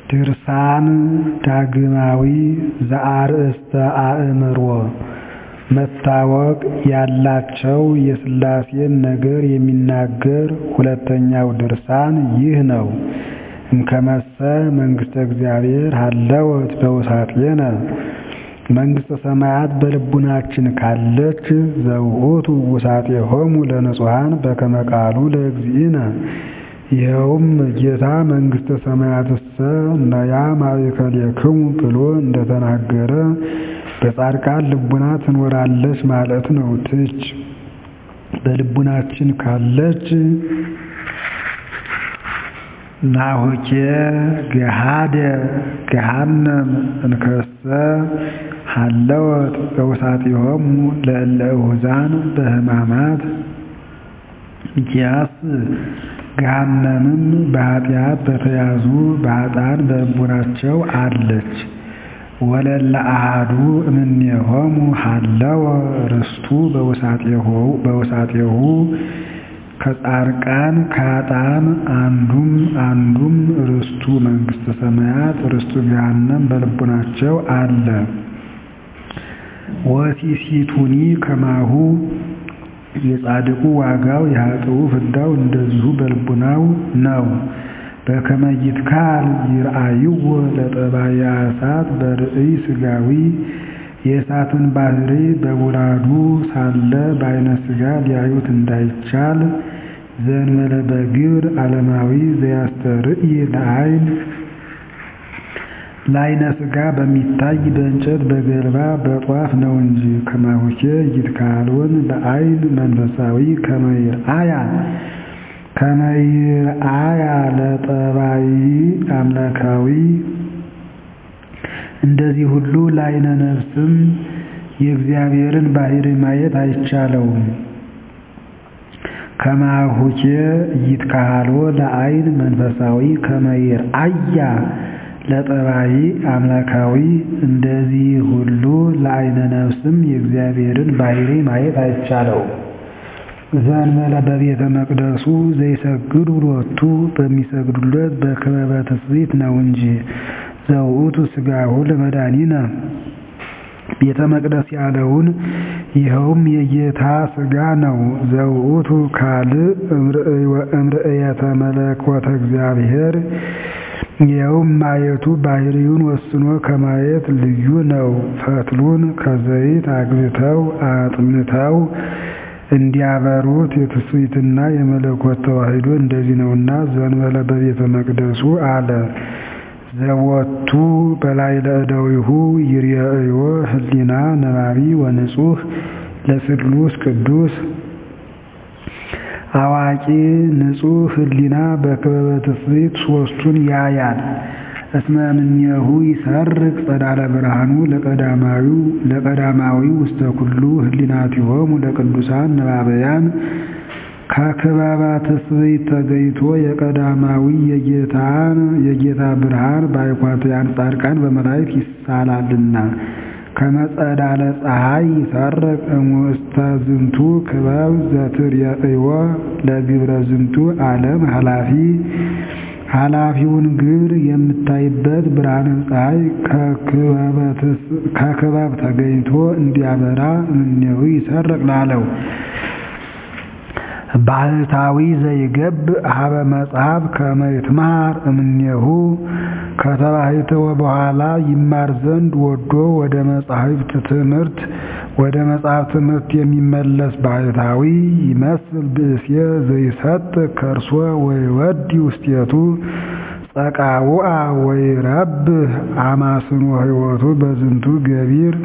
ድርሳን ዳግማዊ ዘአርእስተ አእምሮ መታወቅ ያላቸው የሥላሴን ነገር የሚናገር ሁለተኛው ድርሳን ይህ ነው። እምከመሰ መንግሥተ እግዚአብሔር ሀለወት በውሳጤነ መንግሥተ ሰማያት በልቡናችን ካለች ዘውእቱ ውሳጤሆሙ ለንጹሐን በከመ ቃሉ ለእግዚእነ ይኸውም ጌታ መንግሥተ ሰማያትሰ ነያ ማእከሌክሙ ብሎ እንደተናገረ በጻድቃን ልቡና ትኖራለች ማለት ነው። ትች በልቡናችን ካለች ናሆኬ ገሃደ ገሃነም እንከሰ ሀለወት በውሳጤሆሙ ለእለ እሁዛን በሕማማት ሚኪያስ ገሃነምም በኃጢአት በተያዙ በኃጥአን በልቡናቸው አለች። ወለእለ አሐዱ እምኔሆሙ ሀለወ ርስቱ በውሳጤሁ ከጻድቃን ከኃጥአን አንዱም ርስቱ መንግሥተ ሰማያት ርስቱ ገሃነም በልቡናቸው አለ። ወሲሲቱኒ ከማሁ የጻድቁ ዋጋው የኃጥኡ ፍዳው እንደዚሁ በልቡናው ነው። በከመ ይትካል ይርአይዎ ለጠባየ እሳት በርእይ ሥጋዊ የእሳትን ባህሪ በቡራዱ ሳለ በዓይነ ሥጋ ሊያዩት እንዳይቻል ዘእንበለ በግብር ዓለማዊ ዘያስተርእይ ለዓይነ ሥጋ በሚታይ በእንጨት በገለባ በጧፍ ነው እንጂ። ከማሁኬ ይትካሎን ለዓይን መንፈሳዊ ከመ ይርአያ ለጠባይ አምላካዊ እንደዚህ ሁሉ ለዓይነ ነፍስም የእግዚአብሔርን ባህሪ ማየት አይቻለውም። ከማሁኬ ይትካሎ ለዓይን መንፈሳዊ ከመ ይርአያ ለጠባይ አምላካዊ እንደዚህ ሁሉ ለዓይነ ነፍስም የእግዚአብሔርን ባህሪ ማየት አይቻለውም። ዘእንበለ በቤተ መቅደሱ ዘይሰግዱ ሎቱ በሚሰግዱለት በክበበ ትስብእት ነው እንጂ። ዘውእቱ ሥጋሁ ለመድኃኒነ ቤተ መቅደስ ያለውን ይኸውም የጌታ ሥጋ ነው። ዘውእቱ ካልእ እምርእየተ መለኮተ እግዚአብሔር ይኸውም ማየቱ ባህሪውን ወስኖ ከማየት ልዩ ነው። ፈትሉን ከዘይት አግብተው አጥንተው እንዲያበሩት የትስብእትና የመለኮት ተዋሕዶ እንደዚህ ነውና ዘእንበለ በቤተ መቅደሱ አለ። ዘወቱ በላዕለ እደዊሁ ይርአዮ ህሊና ነባቢ ወንጹሕ ለስሉስ ቅዱስ አዋቂ ንጹሕ ህሊና በክበበ ትስብእት ሦስቱን ያያል። እስመ እምኔሁ ይሰርቅ ጸዳለ ብርሃኑ ለቀዳማዊ ውስተ ኩሉ ህሊናቲሆሙ ለቅዱሳን ነባበያን ከክበበ ትስብእት ተገይቶ የቀዳማዊ የጌታ ብርሃን በአይኳትያን ጻድቃን በመላእክት ይሳላልና። ከመጸዳለ ፀሐይ ይሰርቅ እሙስተ ዝንቱ ክበብ ዘትርእይዎ ለግብረ ዝንቱ ዓለም ኃላፊውን ግብር የምታይበት ብርሃነ ፀሐይ ከክበብ ተገኝቶ እንዲያበራ እምኔሁ ይሰርቅ ላለው ባህታዊ ዘይገብ ሀበ መጽሐፍ ከመ ይትምሃር እምኔሁ ከተባሕትወ በኋላ ይማር ዘንድ ወዶ ወደ መጻሕፍት ትምህርት የሚመለስ ባህታዊ ይመስል ብእሴ ዘይሰጥ ከርሶ ወይወዲ ውስቴቱ ጸቃውአ ወይረብህ አማስኖ ሕይወቱ በዝንቱ ገቢር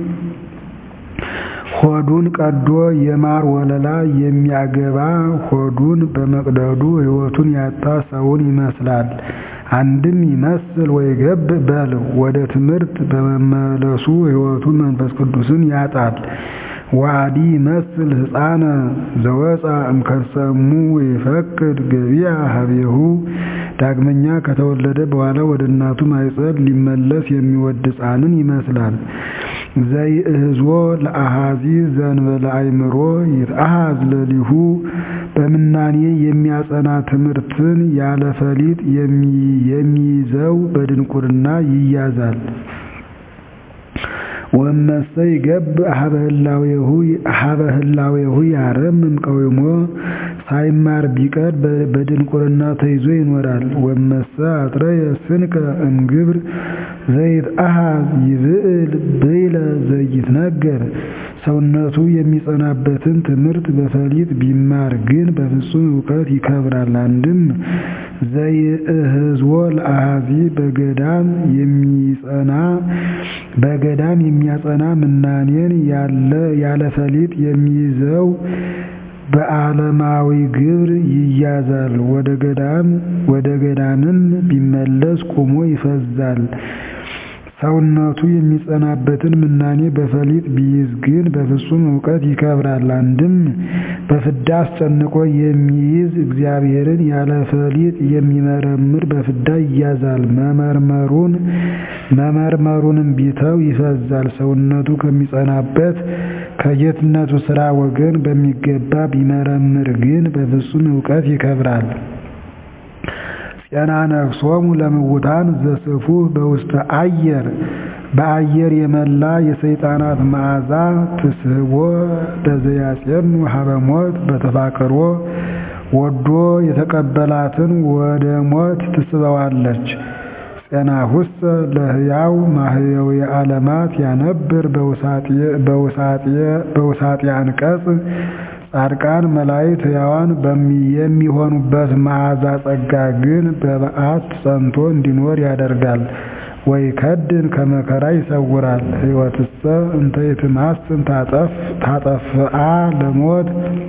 ሆዱን ቀዶ የማር ወለላ የሚያገባ ሆዱን በመቅደዱ ሕይወቱን ያጣ ሰውን ይመስላል። አንድም ይመስል ወይገብ በል ወደ ትምህርት በመመለሱ ሕይወቱን መንፈስ ቅዱስን ያጣል። ወአዲ ይመስል ሕፃነ ዘወፃ እምከርሰሙ ይፈቅድ ገቢያ ሀቤሁ ዳግመኛ ከተወለደ በኋላ ወደ እናቱ ማኅፀን ሊመለስ የሚወድ ሕፃንን ይመስላል። ዘይእህዞ ለአሃዚ ዘእንበለ አእምሮ ይትአሃዝ ለሊሁ በምናኔ የሚያጸና ትምህርትን ያለ ፈሊጥ የሚይዘው በድንቁርና ይያዛል። ወመሰ ይገብእ ሀበ ህላዌሁ ያረምም ቀዊሞ ሳይማር ቢቀር በድንቁርና ተይዞ ይኖራል። ወመሰ አጥረየ ስንከ እምግብር ዘይትአሃዝ ይብዕል ብዕለ ዘይትነገር ሰውነቱ የሚጸናበትን ትምህርት በፈሊጥ ቢማር ግን በፍጹም ዕውቀት ይከብራል። አንድም ዘይእህዝዎ ለአሃዚ በገዳም የሚያጸና ምናኔን ያለ ፈሊጥ የሚይዘው በዓለማዊ ግብር ይያዛል። ወደ ገዳምም ቢመለስ ቁሞ ይፈዛል። ሰውነቱ የሚጸናበትን ምናኔ በፈሊጥ ቢይዝ ግን በፍጹም ዕውቀት ይከብራል። አንድም በፍዳ አስጨንቆ የሚይዝ እግዚአብሔርን ያለ ፈሊጥ የሚመረምር በፍዳ ይያዛል። መመርመሩንም ቢተው ይፈዛል። ሰውነቱ ከሚጸናበት ከጌትነቱ ሥራ ወገን በሚገባ ቢመረምር ግን በፍጹም ዕውቀት ይከብራል። ጤና ነፍሶሙ ለምውታን ዘስፉህ በውስተ አየር በአየር የመላ የሰይጣናት መዓዛ ትስህቦ በዘያጼኑ ሀበ ሞት በተፋቅሮ ወዶ የተቀበላትን ወደ ሞት ትስበዋለች። ጤናሁሰ ለሕያው ማህየው የዓለማት ያነብር በውሳጤ አንቀጽ ጻድቃን መላእክት ሕያዋን የሚሆኑበት መዓዛ ጸጋ ግን በበዓት ጸንቶ እንዲኖር ያደርጋል። ወይ ከድን ከመከራ ይሰውራል። ሕይወትሰ እንተ ይትማስን ታጠፍአ ለሞት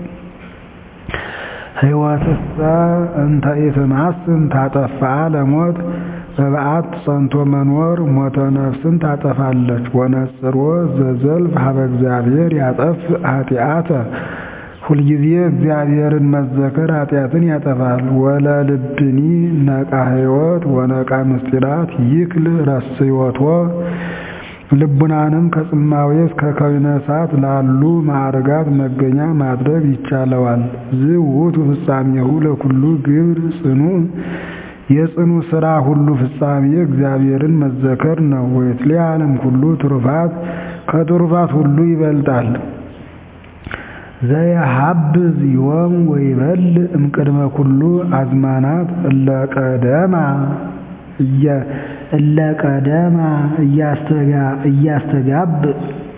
ሕይወትሰ እንተ ይትማስን ታጠፍአ ለሞት በበዓት ጸንቶ መኖር ሞተ ነፍስን ታጠፋለች። ወነጽሮ ዘዘልፍ ሀበ እግዚአብሔር ያጠፍ ኃጢአተ ሁልጊዜ እግዚአብሔርን መዘከር ኃጢአትን ያጠፋል። ወለልብኒ ነቃ ሕይወት ወነቃ ምስጢራት ይክል ረስዮቶ ልቡናንም ከጽማዌ እስከ ከዊነ እሳት ላሉ ማዕርጋት መገኛ ማድረግ ይቻለዋል። ዝውቱ ፍጻሜሁ ለኩሉ ግብር ጽኑ የጽኑ ሥራ ሁሉ ፍጻሜ እግዚአብሔርን መዘከር ነው። ወይትለዓለም ኩሉ ትሩፋት ከትሩፋት ሁሉ ይበልጣል። ዘየሀብዝ ዮም ወይበልዕ እምቅድመ ኩሉ አዝማናት እለቀደማ እያስተጋብእ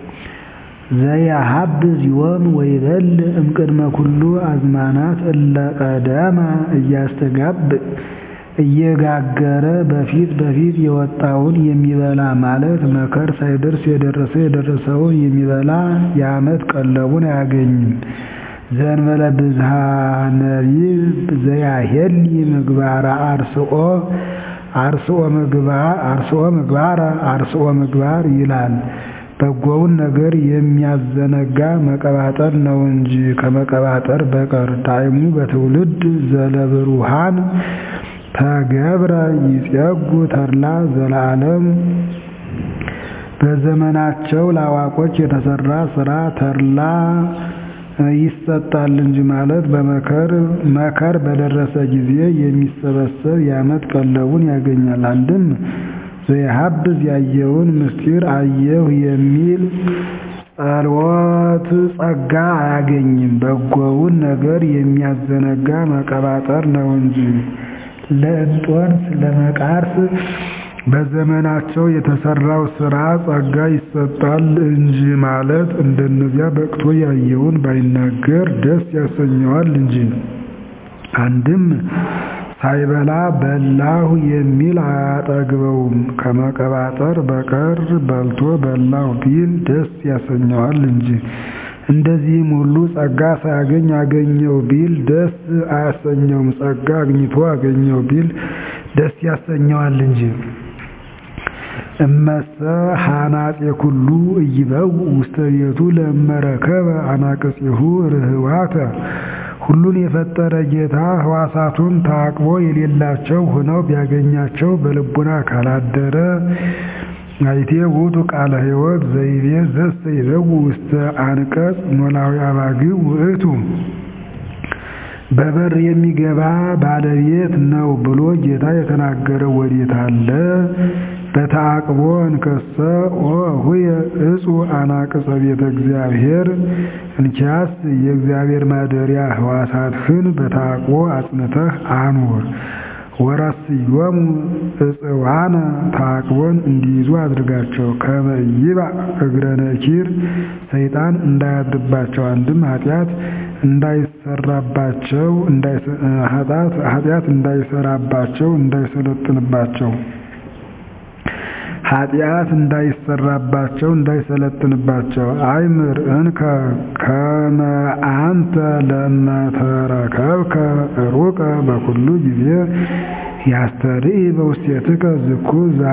ዘየሀብዝ ዮም ወይበልዕ እምቅድመ ኩሉ አዝማናት እለቀደማ እያስተጋብእ እየጋገረ በፊት የወጣውን የሚበላ ማለት መከር ሳይደርስ የደረሰውን የሚበላ የዓመት ቀለቡን አያገኝም። ዘእንበለ ብዝሃ ነቢብ ዘያሄሊ ምግባረ አርስኦ ምግባር ይላል። በጎውን ነገር የሚያዘነጋ መቀባጠር ነው እንጂ ከመቀባጠር በቀር። ዳይሙ በትውልድ ዘለብሩሃን ተገብረ ይጼጉ ተድላ ዘለዓለም በዘመናቸው ለአዋቆች የተሰራ ስራ ተድላ ይሰጣል እንጂ ማለት መከር በደረሰ ጊዜ የሚሰበሰብ የዓመት ቀለቡን ያገኛል። አንድም ዘየሀብዝ ያየውን ምስጢር አየሁ የሚል ጸሎት ጸጋ አያገኝም። በጎውን ነገር የሚያዘነጋ መቀባጠር ነው እንጂ። ለእንጦንስ ለመቃርስ በዘመናቸው የተሰራው ስራ ጸጋ ይሰጣል እንጂ ማለት እንደነዚያ በቅቶ ያየውን ባይናገር ደስ ያሰኘዋል እንጂ። አንድም ሳይበላ በላሁ የሚል አያጠግበውም። ከመቀባጠር በቀር በልቶ በላሁ ቢል ደስ ያሰኘዋል እንጂ። እንደዚህም ሁሉ ጸጋ ሳያገኝ አገኘው ቢል ደስ አያሰኘውም። ጸጋ አግኝቶ አገኘው ቢል ደስ ያሰኘዋል እንጂ። እመሰ ሐናፄ ኩሉ እይበው ውስተ ቤቱ ለመረከበ አናቅጽሁ ርህዋተ ሁሉን የፈጠረ ጌታ ሕዋሳቱን ታቅቦ የሌላቸው ሆነው ቢያገኛቸው በልቡና ካላደረ አይቴ ውእቱ ቃለ ሕይወት ዘይቤ ዘሰ ይዘው ውስተ አንቀጽ ኖላዊ አባግዕ ውእቱ በበር የሚገባ ባለቤት ነው ብሎ ጌታ የተናገረው ወዴት አለ? በተአቅቦ እንከሰ ሆየ እጹ አናቅጸ ቤተ እግዚአብሔር እንኪያስ የእግዚአብሔር ማደሪያ ሕዋሳትህን በተአቅቦ አጽንተህ አኑር። ወራስዮሙ እጽዋነ ተአቅቦን እንዲይዙ አድርጋቸው። ከመ ይብአ እግረ ነኪር ሰይጣን እንዳያድርባቸው አንድም ኃጢአት እንዳይሰራባቸው ኃጢአት እንዳይሰራባቸው እንዳይሰለጥንባቸው ኃጢአት እንዳይሰራባቸው እንዳይሰለጥንባቸው አይምር እንከ ከመ አንተ ለመተረከብከ ሩቀ በኩሉ ጊዜ ያስተርኢ በውስቴትከ ዝኩ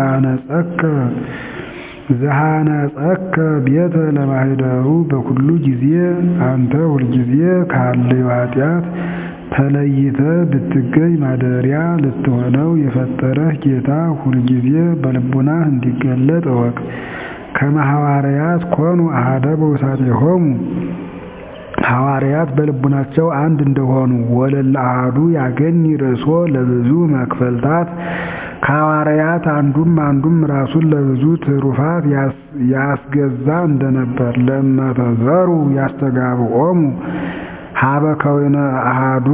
ዘሃነጸከ ቤተ ለማኅደሩ በኩሉ ጊዜ አንተ ሁልጊዜ ካለው ኃጢአት ተለይተ ብትገኝ ማደሪያ ልትሆነው የፈጠረህ ጌታ ሁልጊዜ በልቡናህ እንዲገለጥ እወቅ። ከመ ሐዋርያት ኮኑ አሐደ በውሳጤሆሙ ሐዋርያት በልቡናቸው አንድ እንደሆኑ ወለለ አሐዱ ያገኒ ርእሶ ለብዙ መክፈልታት ከሐዋርያት አንዱም ራሱን ለብዙ ትሩፋት ያስገዛ እንደነበር ለመተዘሩ ያስተጋብኦሙ ሀበ ከዊነ አሐዱ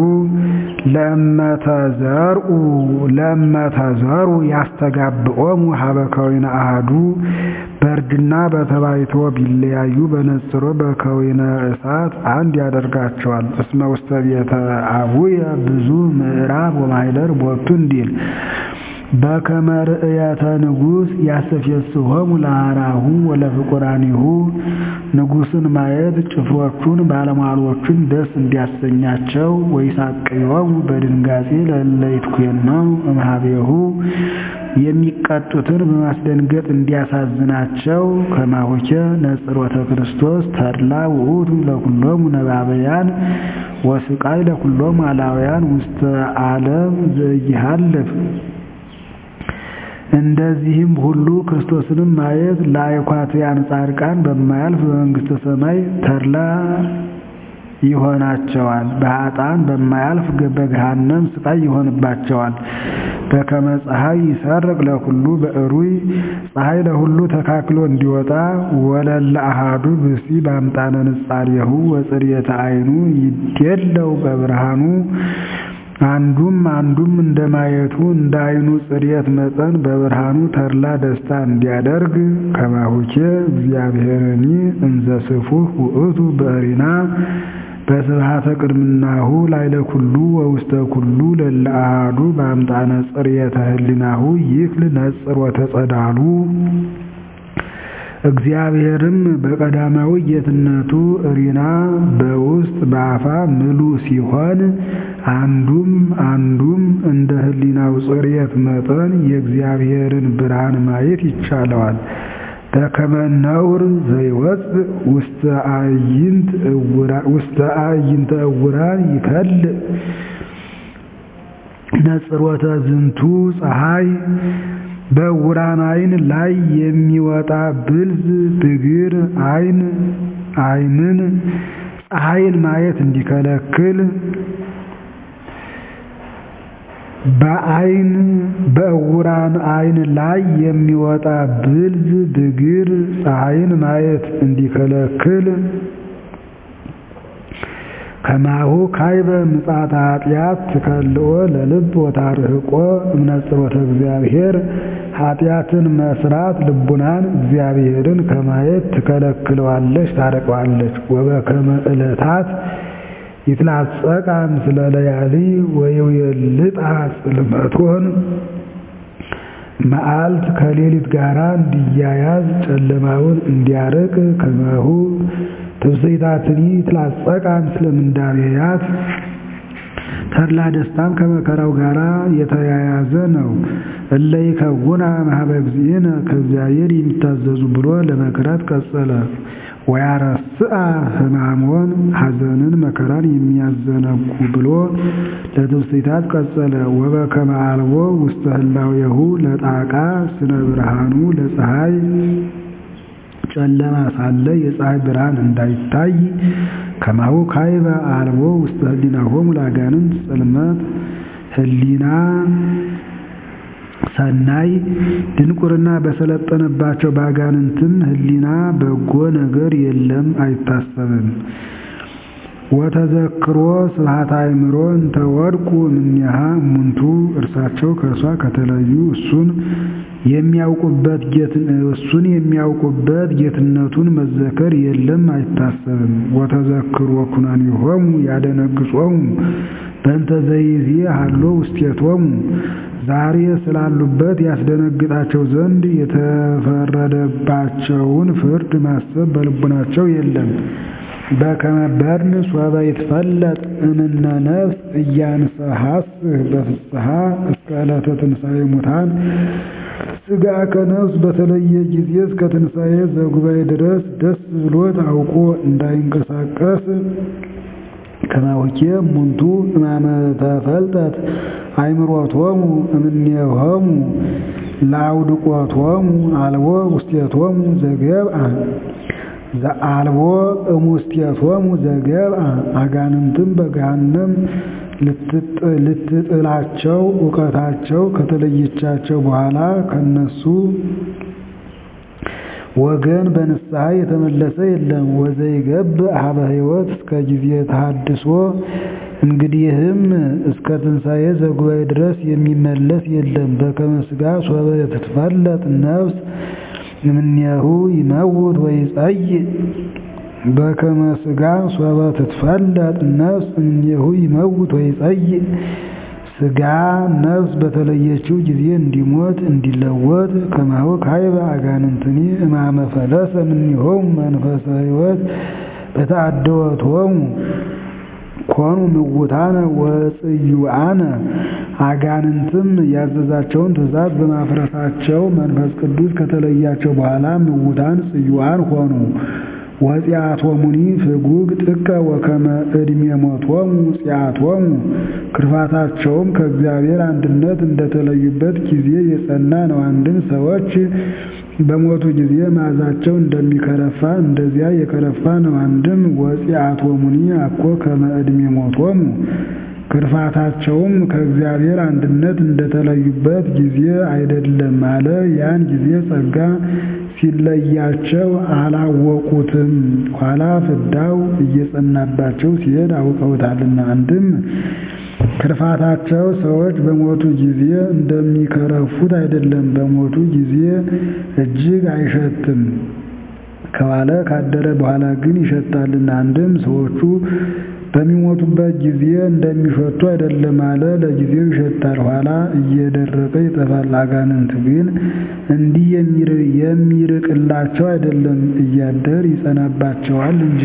ለመተዘሩ ያስተጋብኦሙ ሀበ ከዊነ አሐዱ በርድና በተባይቶ ቢለያዩ በነጽሮ በከዊነ እሳት አንድ ያደርጋቸዋል። እስመ ውስተ ቤተ አቡየ ብዙ ምዕራፍ ወማኅደር ቦቱ እንዲል በከመ ርእየተ ንጉሥ ያስተፌስሖሙ ለአራሁ ወለፍቁራኒሁ ንጉሥን ማየት ጭፍሮቹን ባለሟሎቹን ደስ እንዲያሰኛቸው ወይሳቅዮሙ በድንጋጼ ለእለ ይትኮነኑ እምኀቤሁ የሚቀጡትን በማስደንገጥ እንዲያሳዝናቸው ከማሁከ ነጽሮተ ክርስቶስ ተድላ ውእቱ ለኩሎሙ ነባበያን ወስቃይ ለኩሎሙ አላውያን ውስተ ዓለም ዘኢሃልፍ እንደዚህም ሁሉ ክርስቶስንም ማየት ለአይኳትያን ጻድቃን በማያልፍ በመንግሥተ ሰማይ ተድላ ይሆናቸዋል። በኃጥአን በማያልፍ በገሃነም ስቃይ ይሆንባቸዋል። በከመ ፀሐይ ይሰርቅ ለኩሉ በእሩይ ፀሐይ ለሁሉ ተካክሎ እንዲወጣ ወለለ አሐዱ ብእሲ በአምጣነ ንጻሬሁ ወጽርየተ ዓይኑ ይዴለው በብርሃኑ አንዱም እንደማየቱ እንደ ዓይኑ ጽርየት መጠን በብርሃኑ ተድላ ደስታ እንዲያደርግ ከማሁኬ እግዚአብሔርኒ እንዘ ስፉሕ ውእቱ በእሪና በስብሐተ ቅድምናሁ ላዕለ ኩሉ ወውስተ ኩሉ ለእለ አሐዱ በአምጣነ ጽርየተ ህሊናሁ ይክል ነጽሮተ ጸዳሉ እግዚአብሔርም በቀዳማዊ ጌትነቱ እሪና በውስጥ በአፋ ምሉ ሲሆን አንዱም እንደ ህሊናው ጽርየት መጠን የእግዚአብሔርን ብርሃን ማየት ይቻለዋል። በከመ ነውር ዘይወፅእ ውስተ አዕይንተ ዕውራን ይከልእ ነጽሮተ ዝንቱ ፀሐይ በዕውራን ዓይን ላይ የሚወጣ ብልዝ ብግር ዓይንን ፀሐይን ማየት እንዲከለክል በዕውራን ዓይን ላይ የሚወጣ ብልዝ ብግር ፀሐይን ማየት እንዲከለክል ከማሁ ካይበ ምጽአተ ኃጢአት ትከልኦ ለልብ ወታርህቆ እምነጽሮተ እግዚአብሔር ኃጢአትን መስራት ልቡናን እግዚአብሔርን ከማየት ትከለክለዋለች ታርቀዋለች። ወበከመ ዕለታት ይትላጸቃ ምስለ ለያሊ ወይውየልጣ ጽልመቶን መዓልት ከሌሊት ጋራ እንዲያያዝ ጨለማውን እንዲያርቅ ከማሁ ትብስይታትኒ ይትላጸቃ ምስለ ምንዳቤያት ተድላ ደስታም ከመከራው ጋራ የተያያዘ ነው። እለ ይከውና ማኅበ እግዚእነ ከእግዚአብሔር የሚታዘዙ ብሎ ለመክራት ቀጸለ። ወያረስአ ሕማሞን ሐዘንን መከራን የሚያዘነጉ ብሎ ለትውስታት ቀጸለ። ወበከመ አልቦ ውስተ ህላዌሁ ለጣቃ ስነ ብርሃኑ ለፀሐይ ጨለማ ሳለ የፀሐይ ብርሃን እንዳይታይ ከማሁ ካይበ አልቦ ውስተ ህሊናሆሙ ለአጋንንት ጽልመት ህሊና ሰናይ ድንቁርና በሰለጠነባቸው ባጋንንትም ህሊና በጎ ነገር የለም አይታሰብም። ወተዘክሮ ስብሐት አእምሮ እንተ ወድቁ እምኔሃ እሙንቱ እርሳቸው ከእርሷ ከተለዩ እሱን የሚያውቁበት ጌትነቱን መዘከር የለም አይታሰብም። ወተዘክሮ ኩነኔሆሙ ያደነግጾሙ በእንተ ዘይዜ ሀሎ ውስቴቶሙ ዛሬ ስላሉበት ያስደነግጣቸው ዘንድ የተፈረደባቸውን ፍርድ ማሰብ በልቡናቸው የለም። በከመ በድን ሶበ ይትፈለጥ እምነ ነፍስ እያንሰሐስህ በፍስሐ እስከ ዕለተ ትንሣኤ ሙታን ሥጋ ከነፍስ በተለየ ጊዜ እስከ ትንሣኤ ዘጉባኤ ድረስ ደስ ብሎት አውቆ እንዳይንቀሳቀስ ከማውኬ እሙንቱ እማመ ተፈልጠት አእምሮቶሙ እምኔሆሙ ለአውድቆቶሙ አልቦ ውስቴቶሙ ዘገብአ ዘአልቦ እሙስቴቶሙ ዘገብአ አጋንንትም በገሃነም ልትጥላቸው እውቀታቸው ከተለየቻቸው በኋላ ከነሱ ወገን በንስሐ የተመለሰ የለም። ወዘይገብእ ሀበ ሕይወት እስከ ጊዜ ተሐድሶ እንግዲህም እስከ ትንሣኤ ዘጉባኤ ድረስ የሚመለስ የለም። በከመ ሥጋ ሶበ ትትፈለጥ ነፍስ እምኔሁ ይመውት ወይጸይእ በከመ ሥጋ ሶበ ትትፈለጥ ነፍስ እምኔሁ ይመውት ወይጸይእ ሥጋ ነፍስ በተለየችው ጊዜ እንዲሞት እንዲለወጥ ከማሁ ካይበ አጋንንትኒ እማመ ፈለሰ እምኔሆሙ መንፈሰ ሕይወት በተአድወቶሙ ኮኑ ምውታነ ወጽዩዓነ አጋንንትም ያዘዛቸውን ትእዛዝ በማፍረሳቸው መንፈስ ቅዱስ ከተለያቸው በኋላ ምውታን ጽዩዓን ሆኑ። ወፂአቶሙኒ ፍጉግ ጥቀ ወከመ ዕድሜ ሞቶሙ ፂአቶሙ ክርፋታቸውም ከእግዚአብሔር አንድነት እንደተለዩበት ጊዜ የጸና ነው። አንድም ሰዎች በሞቱ ጊዜ መዓዛቸው እንደሚከረፋ እንደዚያ የከረፋ ነው። አንድም ወፂአቶሙኒ አኮ ከመ ዕድሜ ሞቶሙ ክርፋታቸውም ከእግዚአብሔር አንድነት እንደተለዩበት ጊዜ አይደለም አለ። ያን ጊዜ ጸጋ ሲለያቸው አላወቁትም፣ ኋላ ፍዳው እየጸናባቸው ሲሄድ አውቀውታልና። አንድም ክርፋታቸው ሰዎች በሞቱ ጊዜ እንደሚከረፉት አይደለም፣ በሞቱ ጊዜ እጅግ አይሸትም፣ ከዋለ ካደረ በኋላ ግን ይሸታልና። አንድም ሰዎቹ በሚሞቱበት ጊዜ እንደሚሸቱ አይደለም አለ። ለጊዜው ይሸታል፣ ኋላ እየደረቀ ይጠፋል። አጋንንት ግን እንዲህ የሚርቅላቸው አይደለም፣ እያደር ይጸናባቸዋል እንጂ።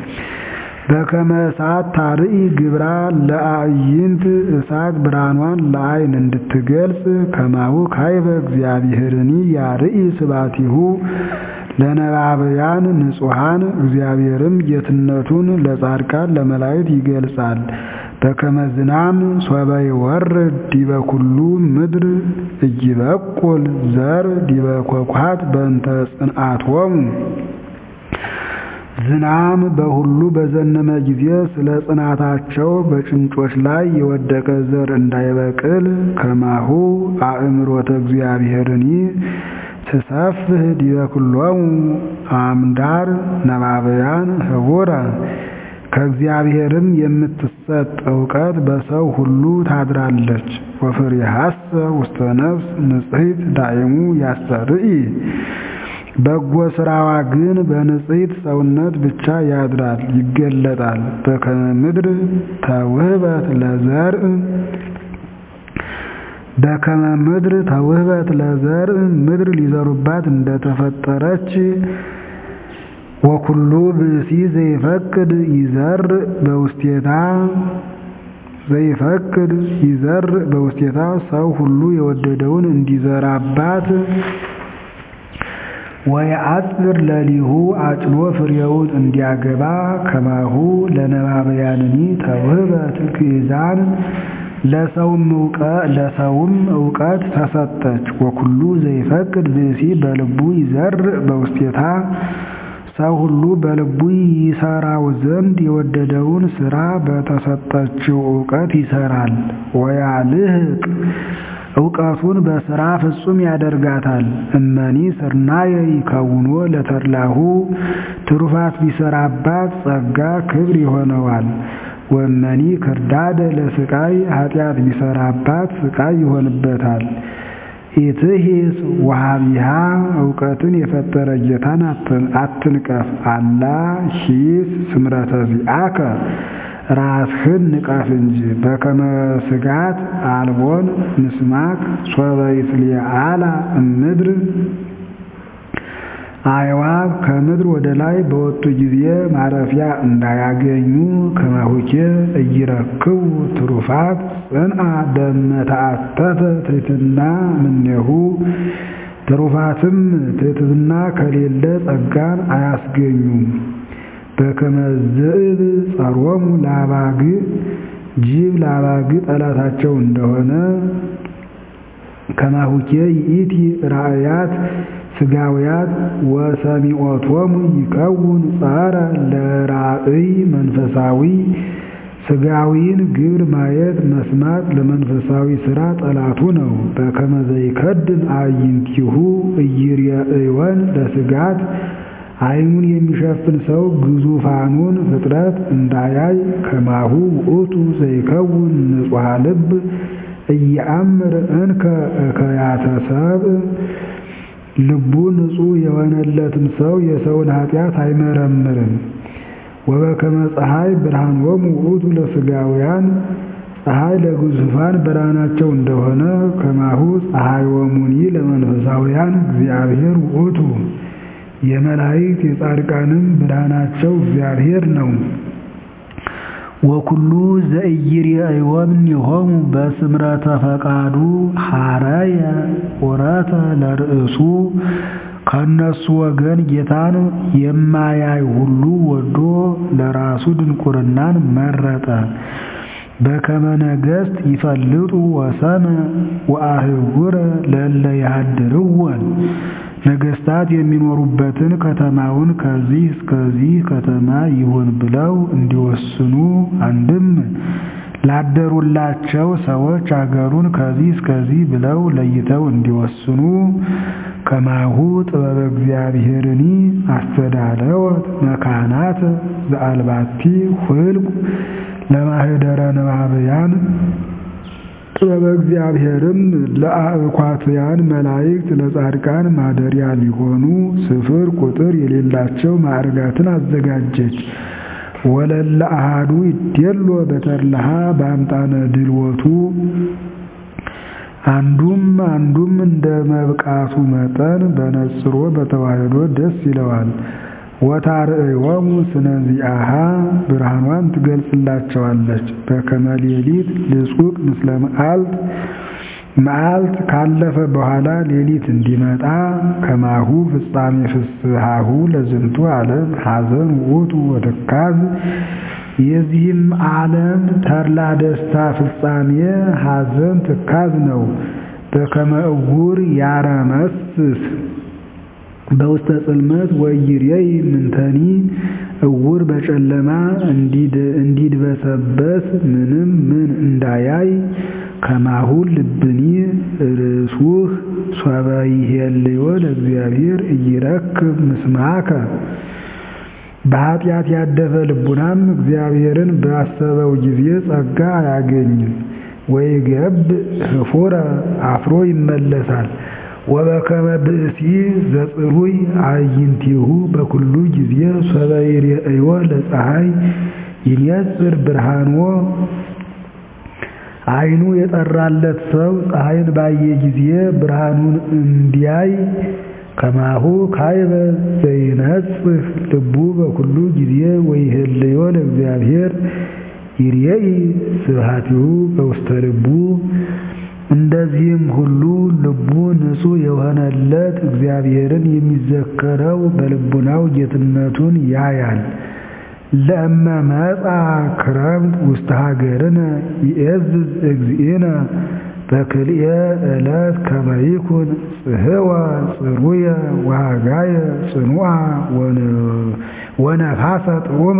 በከመ እሳት ታርኢ ግብራ ለአዕይንት እሳት ብርሃኗን ለዓይን እንድትገልጽ ከማሁ ካይበ እግዚአብሔርኒ ያርኢ ስባቲሁ ለነባብያን ንጹሐን እግዚአብሔርም ጌትነቱን ለጻድቃን ለመላእክት ይገልጻል። በከመ ዝናም ሶበ ይወርድ ዲበ ኩሉ ምድር እይበቁል ዘር ዲበ ኮኳት በእንተ ጽንዓቶሙ ዝናም በሁሉ በዘነመ ጊዜ ስለ ጽናታቸው በጭንጮች ላይ የወደቀ ዘር እንዳይበቅል ከማሁ አእምሮተ እግዚአብሔርኒ ትሰፍህ ዲበ ኩሎሙ አምዳር ነባብያን ህቡረ ከእግዚአብሔርም የምትሰጥ እውቀት በሰው ሁሉ ታድራለች። ወፍሬሃሰ ውስተ ነፍስ ንጽሕት ዳይሙ ያስተርኢ በጎ ስራዋ ግን በንጽሕት ሰውነት ብቻ ያድራል ይገለጣል። በከመ ምድር ተውህበት ለዘርእ በከመ ምድር ተውህበት ለዘርእ ምድር ሊዘሩባት እንደተፈጠረች ወኩሉ ብእሲ ዘይፈቅድ ይዘር በውስቴታ ሰው ሁሉ የወደደውን እንዲዘራባት ወየአጽር ለሊሁ አጭሎ ፍሬውን እንዲያገባ ከማሁ ለነባበያንኒ ተውህበት ግእዛን ለሰውም ዕውቀት ተሰጠች። ወኩሉ ዘይፈቅድ ብእሲ በልቡ ይዘርእ በውስቴታ ሰው ሁሉ በልቡ ይሰራው ዘንድ የወደደውን ሥራ በተሰጠችው ዕውቀት ይሰራል። ወያልህቅ ዕውቀቱን በሥራ ፍጹም ያደርጋታል። እመኒ ስርናየ ይከውኖ ለተድላሁ ትሩፋት ቢሰራባት ጸጋ ክብር ይሆነዋል። ወመኒ ክርዳደ ለስቃይ ኃጢአት ቢሰራባት ስቃይ ይሆንበታል። ኢትሂስ ወሃቢሃ ዕውቀትን የፈጠረ ጌታን አትንቀፍ። አላ ሂስ ስምረተ ዚአከ ራስህን ንቀፍ እንጂ። በከመ ስጋት አልቦን ምስማክ ሶበ ይትሊዓላ እምድር አዕዋፍ ከምድር ወደ ላይ በወጡ ጊዜ ማረፊያ እንዳያገኙ ከማሁኬ እይረክቡ ትሩፋት ጽንዓ በመተአተተ ትሕትና እምኔሁ ትሩፋትም ትሕትና ከሌለ ጸጋን አያስገኙም። በከመ ዝእብ ጸሮሙ ለአባግዕ ጅብ ለአባግዕ ጠላታቸው እንደሆነ ከማሁኬ ይእቲ ራእያት ስጋውያት ወሰሚዖቶሙ ይከውን ጸረ ለራእይ መንፈሳዊ ስጋዊን ግብር ማየት መስማት ለመንፈሳዊ ሥራ ጠላቱ ነው። በከመ ዘይከድን አዕይንቲሁ ኢይሬእዮን ለስጋት ዓይኑን የሚሸፍን ሰው ግዙፋኑን ፍጥረት እንዳያይ ከማሁ ውእቱ ዘይከውን ንጹሐ ልብ ኢየአምር እንከ እከያተ ሰብእ ልቡ ንጹሕ የሆነለትም ሰው የሰውን ኃጢአት አይመረምርም። ወበከመ ፀሐይ ብርሃኖሙ ውእቱ ለሥጋውያን ፀሐይ ለግዙፋን ብርሃናቸው እንደሆነ ከማሁ ፀሐዮሙኒ ለመንፈሳውያን እግዚአብሔር ውእቱ የመላእክት የጻድቃንም ብርሃናቸው እግዚአብሔር ነው። ወኩሉ ዘኢይሬእዮ እምኔሆሙ በስምረተ ፈቃዱ ሐረየ ዑረተ ለርእሱ ከነሱ ወገን ጌታን የማያይ ሁሉ ወዶ ለራሱ ድንቁርናን መረጠ። በከመ ነገሥት ይፈልጡ ወሰነ ወአህጉረ ለእለ ያድርወን ነገሥታት የሚኖሩበትን ከተማውን ከዚህ እስከዚህ ከተማ ይሁን ብለው እንዲወስኑ አንድም ላደሩላቸው ሰዎች አገሩን ከዚህ እስከዚህ ብለው ለይተው እንዲወስኑ ከማሁ ጥበበ እግዚአብሔርኒ አስተዳለወት መካናት ዘአልባቲ ሁልቁ ለማህደረ ነባብያን ጥበበ እግዚአብሔርም ለአእኳትያን መላእክት ለጻድቃን ማደሪያ ሊሆኑ ስፍር ቁጥር የሌላቸው ማዕርጋትን አዘጋጀች። ወለለ አሃዱ ይዴሎ በተርላሃ በአምጣነ ድልወቱ አንዱም እንደ መብቃቱ መጠን በነጽሮ በተዋህዶ ደስ ይለዋል። ወታርእዮሙ ስነዚአሃ ብርሃኗን ትገልጽላቸዋለች። በከመ ሌሊት ልጹቅ ምስለ መዓልት ካለፈ በኋላ ሌሊት እንዲመጣ ከማሁ ፍጻሜ ፍስሐሁ ለዝንቱ ዓለም ሐዘን ውእቱ ወትካዝ የዚህም ዓለም ተድላ ደስታ ፍጻሜ ሐዘን ትካዝ ነው። በከመ ዕውር ያረመስስ በውስተ ጽልመት ወይሬይ ምንተኒ ዕውር በጨለማ እንዲድበሰበስ ምንም ምን እንዳያይ ከማሁ ልብኒ ርሱህ ሶበ ይሄልዮ ለእግዚአብሔር ኢይረክብ ምስማከ በኃጢአት ያደፈ ልቡናም እግዚአብሔርን ባሰበው ጊዜ ጸጋ አያገኝም። ወይገብ ህፉረ አፍሮ ይመለሳል። ወበከመ ብእሲ ዘጽሩይ አዕይንቲሁ በኩሉ ጊዜ ሶበ ይሬእዮ ለፀሐይ ይንጽር ብርሃኖ ዓይኑ የጠራለት ሰው ፀሐይን ባየ ጊዜ ብርሃኑን እንዲያይ ከማሁ ካይበ ዘይነጽህ ልቡ በኩሉ ጊዜ ወይሄልዮ ለእግዚአብሔር ይሬኢ ስብሐቲሁ በውስተ ልቡ እንደዚህም ሁሉ ልቡ ንጹሕ የሆነለት እግዚአብሔርን የሚዘከረው በልቡናው ጌትነቱን ያያል። ለእመ መጻ ክረምት ውስተ ሀገርነ ይእዝዝ እግዚእነ በክልኤ ዕለት ከመ ይኩን ጽሕወ ጽሩየ ወሃጋየ ጽኑዓ ወነፋሰ ጥዑመ።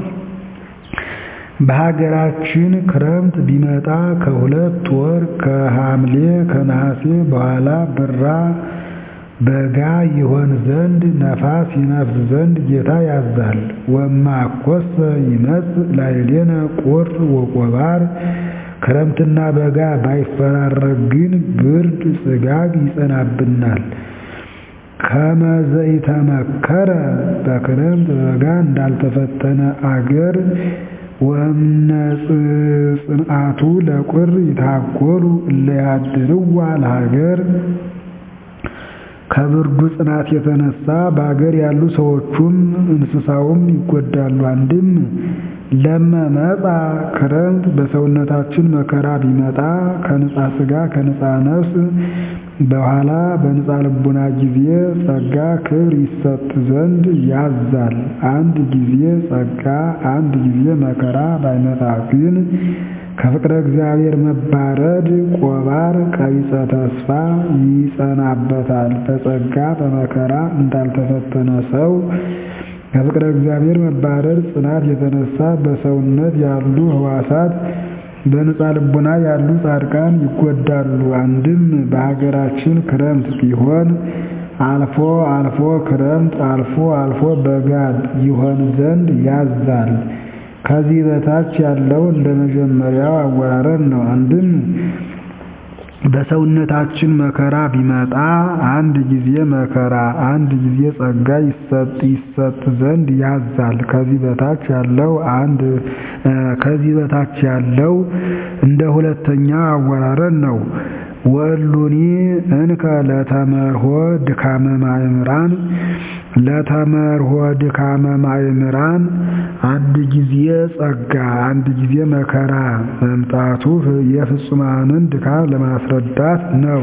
በሀገራችን ክረምት ቢመጣ ከ2 ወር ከሐምሌ ከነሐሴ በኋላ ብራ በጋ ይሆን ዘንድ ነፋስ ይነፍስ ዘንድ ጌታ ያዛል። ወማኮሰ ይመጽእ ላዕሌነ ቁር ወቆባር። ክረምትና በጋ ባይፈራረቅ ግን ብርድ ጽጋብ ይጸናብናል። ከመ ዘኢተመከረ በክረምት በበጋ እንዳልተፈተነ አገር ወእምነ ጽንዓቱ ለቁር ይታጎሉ እለ ያድርዋ ለሀገር። ከብርዱ ጽናት የተነሳ በአገር ያሉ ሰዎቹም እንስሳውም ይጎዳሉ። አንድም ለመ መጻ ክረምት በሰውነታችን መከራ ቢመጣ ከንጻ ሥጋ ከንጻ ነፍስ በኋላ በንጻ ልቡና ጊዜ ጸጋ ክብር ይሰጥ ዘንድ ያዛል። አንድ ጊዜ ጸጋ አንድ ጊዜ መከራ ባይመጣ ግን ከፍቅረ እግዚአብሔር መባረድ ቆባር ቀቢጸ ተስፋ ይጸናበታል። በጸጋ በመከራ እንዳልተፈተነ ሰው ከፍቅረ እግዚአብሔር መባረድ ጽናት የተነሳ በሰውነት ያሉ ሕዋሳት በንጻ ልቡና ያሉ ጻድቃን ይጎዳሉ። አንድም በሀገራችን ክረምት ቢሆን አልፎ አልፎ ክረምት አልፎ አልፎ በጋ ይሆን ዘንድ ያዛል። ከዚህ በታች ያለው እንደ መጀመሪያው አወራረድ ነው። አንድም በሰውነታችን መከራ ቢመጣ አንድ ጊዜ መከራ አንድ ጊዜ ጸጋ ይሰጥ ዘንድ ያዛል። ከዚህ በታች ያለው እንደ ሁለተኛው አወራረድ ነው። ወሉኒ እንከ ለተመርሖ ድካመ ማእምራን ለተመርሖ ድካመ ማእምራን አንድ ጊዜ ጸጋ አንድ ጊዜ መከራ መምጣቱ የፍጹማንን ድካም ለማስረዳት ነው።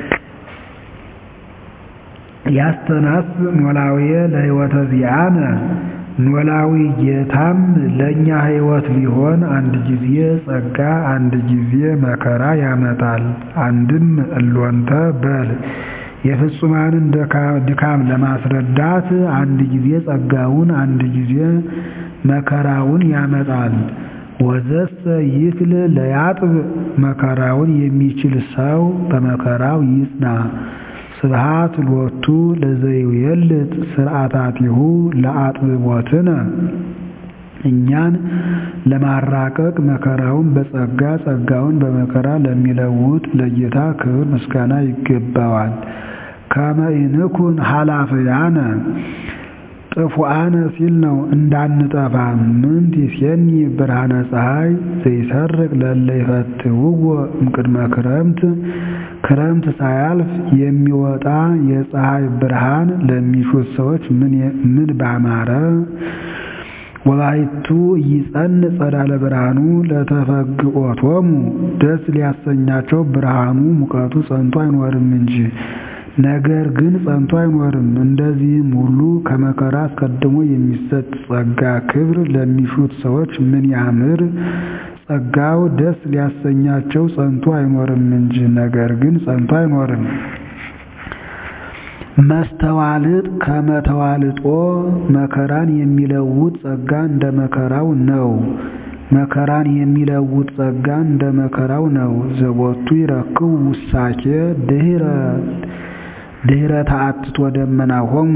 ያስተናስ ኖላዊ ለሕይወተ ዚአነ ኖላዊ ጌታም ለእኛ ሕይወት ሊሆን አንድ ጊዜ ጸጋ አንድ ጊዜ መከራ ያመጣል። አንድም እሎንተ በል የፍጹማንን ድካም ለማስረዳት አንድ ጊዜ ጸጋውን አንድ ጊዜ መከራውን ያመጣል። ወዘሰ ይክል ለያጥብ መከራውን የሚችል ሰው በመከራው ይጽና። ስብሐት ሎቱ ለዘይዌልጥ ስርዓታቲሁ ለአጥብቦትነ። እኛን ለማራቀቅ መከራውን በጸጋ ጸጋውን በመከራ ለሚለውጥ ለጌታ ክብር ምስጋና ይገባዋል። ከመ ኢንኩን ኃላፍያነ ጥፉአነ ሲል ነው እንዳንጠፋ። ምንት ይሴኒ ብርሃነ ፀሐይ ዘይሰርቅ ለእለ ይፈትውዎ እምቅድመ ክረምት። ክረምት ሳያልፍ የሚወጣ የፀሐይ ብርሃን ለሚሹት ሰዎች ምን ባማረ። ወባይቱ ይጸንዕ ጸዳለ ብርሃኑ ለተፈግኦቶሙ። ደስ ሊያሰኛቸው ብርሃኑ ሙቀቱ ጸንቶ አይኖርም እንጂ ነገር ግን ጸንቶ አይኖርም። እንደዚህም ሁሉ ከመከራ አስቀድሞ የሚሰጥ ጸጋ ክብር ለሚሹት ሰዎች ምን ያምር። ጸጋው ደስ ሊያሰኛቸው ጸንቶ አይኖርም እንጂ ነገር ግን ጸንቶ አይኖርም። መስተዋልጥ ከመተዋልጦ መከራን የሚለውጥ ጸጋ እንደ መከራው ነው። መከራን የሚለውጥ ጸጋ እንደ መከራው ነው። ዘቦቱ ይረክቡ ውሳኬ ድህረ ተአትቶ ደመናሆሙ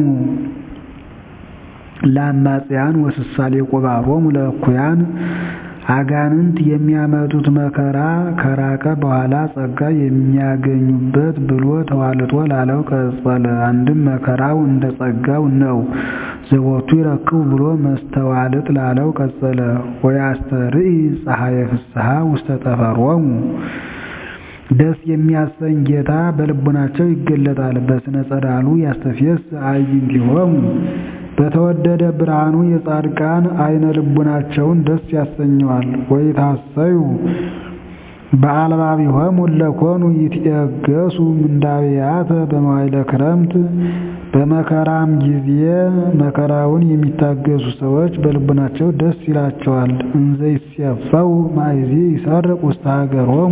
ለአማጽያን ወስሳሌ ቆባሮሙ ለእኩያን። አጋንንት የሚያመጡት መከራ ከራቀ በኋላ ጸጋ የሚያገኙበት ብሎ ተዋልጦ ላለው ቀጸለ። አንድም መከራው እንደ ጸጋው ነው። ዘቦቱ ይረክቡ ብሎ መስተዋልጥ ላለው ቀጸለ። ወያስተርኢ ፀሐየ ፍስሐ ውስተ ጠፈሮሙ። ደስ የሚያሰኝ ጌታ በልቡናቸው ይገለጣል። በስነ ጸዳሉ ያስተፌስ አዕይንቲሆሙ። በተወደደ ብርሃኑ የጻድቃን አይነ ልቡናቸውን ደስ ያሰኘዋል። ወይታሰዩ በአልባቢሆሙ ለኮኑ ይትዔገሱ ምንዳቤያተ በመዋዕለ ክረምት በመከራም ጊዜ መከራውን የሚታገሱ ሰዎች በልቡናቸው ደስ ይላቸዋል። እንዘ ይሴፈው ማእዜ ይሰርቅ ውስተ ሀገሮሙ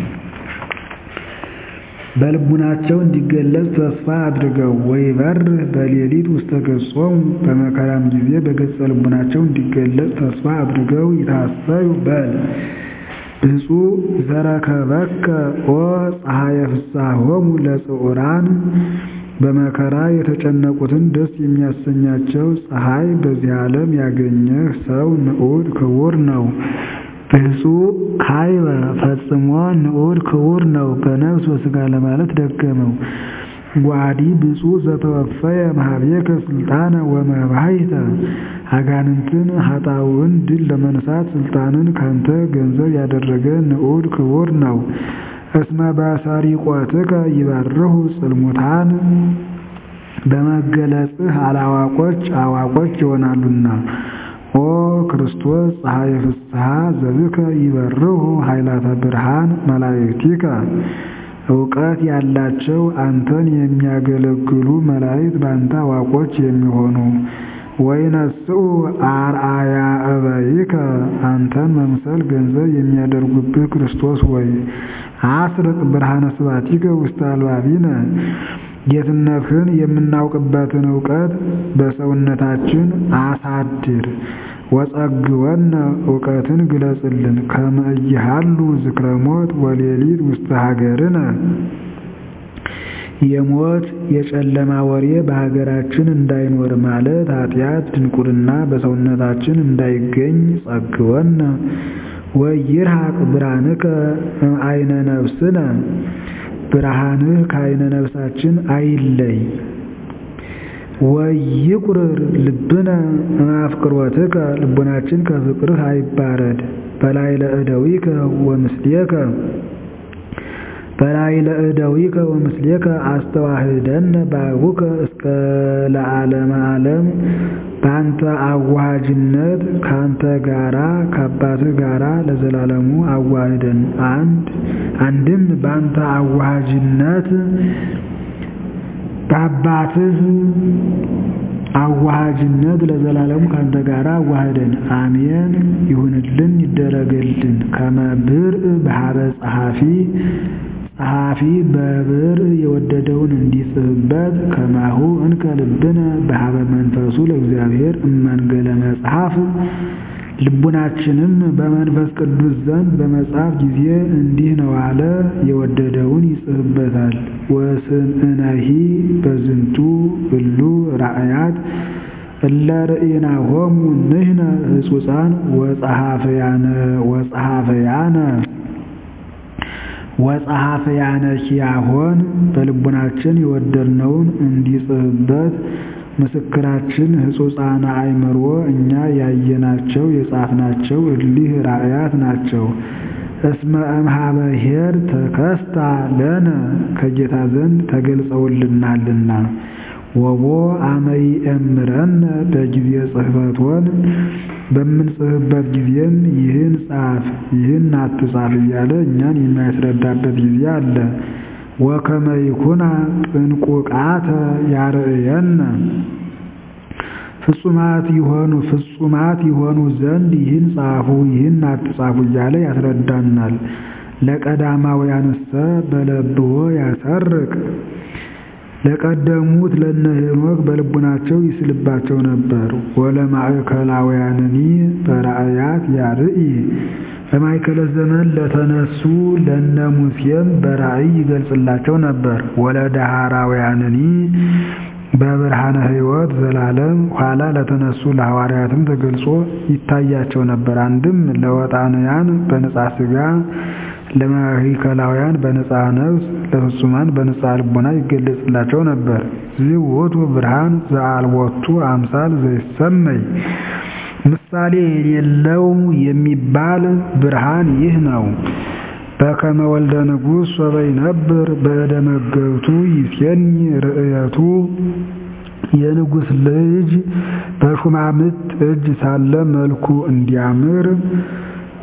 በልቡናቸው እንዲገለጽ ተስፋ አድርገው ወይበርህ በሌሊት ውስተ ገጾሙ በመከራም ጊዜ በገጸ ልቡናቸው እንዲገለጽ ተስፋ አድርገው ይታሰዩ በል ብፁዕ ዘረከበከ ኦ ፀሐየ ፍስሐሆሙ ለጽዑራን በመከራ የተጨነቁትን ደስ የሚያሰኛቸው ፀሐይ በዚህ ዓለም ያገኘህ ሰው ንዑድ ክቡር ነው። ብፁዕ ካይበ ፈጽሞ ንዑድ ክቡር ነው በነፍስ በሥጋ ለማለት ደገመው። ጓዲ ብፁዕ ዘተወፈየ እምኀቤከ ስልጣነ ወመባይተ አጋንንትን ኃጣውዕን ድል ለመንሳት ስልጣንን ካንተ ገንዘብ ያደረገ ንዑድ ክቡር ነው። እስመ በሰሪቆትከ ይበርሁ ጽልሙታን በመገለጽህ አላዋቆች አዋቆች ይሆናሉና። ኦ ክርስቶስ ፀሐየ ፍስሐ ዘብከ ይበርሁ ኃይላተ ብርሃን መላእክቲከ እውቀት ያላቸው አንተን የሚያገለግሉ መላእክት በአንተ አዋቆች የሚሆኑ ወይነስኡ አርአያ እበይከ አንተን መምሰል ገንዘብ የሚያደርጉብህ ክርስቶስ ወይ አስርቅ ብርሃነ ስብሐቲከ ውስተ አልባቢነ ጌትነትህን የምናውቅበትን እውቀት በሰውነታችን አሳድር። ወጸግወነ እውቀትን ግለጽልን ከመ ኢያሃሉ ዝክረ ሞት ወሌሊት ውስተ ሀገርነ የሞት የጨለማ ወሬ በሀገራችን እንዳይኖር ማለት ኃጢአት ድንቁርና በሰውነታችን እንዳይገኝ ጸግወነ ወይርሐቅ ብርሃንከ እምዐይነ ነፍስነ ብርሃንህ ከዐይነ ነፍሳችን አይለይ። ወይቁርር ልብነ እምአፍቅሮትከ ልቡናችን ከፍቅርህ አይባረድ። በላዕለ እደዊከ ወምስሌከ አስተዋህደነ በአቡከ እስከ ለዓለመ ዓለም በአንተ አዋሃጅነት ከአንተ ጋራ ከአባትህ ጋራ ለዘላለሙ አዋህደን። አንድም በአንተ አዋሃጅነት በአባትህ አዋሃጅነት ለዘላለሙ ካንተ ጋራ አዋህደን። አሜን ይሁንልን ይደረግልን። ከመ ብርዕ በኀበ ጸሐፊ በብርዕ የወደደውን እንዲጽፍበት ከማሁ እንከ ልብነ በኀበ መንፈሱ ለእግዚአብሔር እመንገለ መጽሐፍ ልቡናችንም በመንፈስ ቅዱስ ዘንድ በመጽሐፍ ጊዜ እንዲህ ነው አለ የወደደውን ይጽፍበታል። ወስንእነሂ በዝንቱ እሉ ራእያት እለ ርኢናሆሙ ንሕነ ሕጹፃን ወጸሐፈያነ ኪያሆን በልቡናችን የወደድነውን እንዲጽፍበት ምስክራችን ሕጹፃነ አእምሮ እኛ ያየናቸው የጻፍናቸው እሊህ ራእያት ናቸው። እስመ እምኀበ ኄር ተከስታ ለነ ከጌታ ዘንድ ተገልጸውልናልና። ወቦ አመ ይእምረነ በጊዜ ጽሕፈቶን በምንጽፍበት ጊዜም ይህን ጻፍ ይህን አትጻፍ እያለ እኛን የሚያስረዳበት ጊዜ አለ። ወከመ ይኩና ጥንቁቃተ ያርእየነ ፍጹማት ይሆኑ ዘንድ ይህን ጻፉ ይህን አትጻፉ እያለ ያስረዳናል። ለቀዳማውያንሰ በለብዎ ያሰርቅ ለቀደሙት ለነ ሄኖክ በልቡናቸው ይስልባቸው ነበር። ወለማእከላውያንኒ በራእያት ያርኢ በማእከለ ዘመን ለተነሱ ለነ ሙሴም በራእይ ይገልጽላቸው ነበር። ወለዳህራውያንኒ በብርሃነ ሕይወት ዘላለም ኋላ ለተነሱ ለሐዋርያትም ተገልጾ ይታያቸው ነበር። አንድም ለወጣንያን በነጻ ሥጋ ለማእከላውያን በነጻ ነፍስ ለፍጹማን በነጻ ልቦና ይገለጽላቸው ነበር። ዝውቱ ብርሃን ዘአልቦቱ አምሳል ዘይሰመይ ምሳሌ የሌለው የሚባል ብርሃን ይህ ነው። በከመ ወልደ ንጉሥ ወበይነብር በእደ መገብቱ ይሴኒ ርእየቱ የንጉሥ ልጅ በሹማምት እጅ ሳለ መልኩ እንዲያምር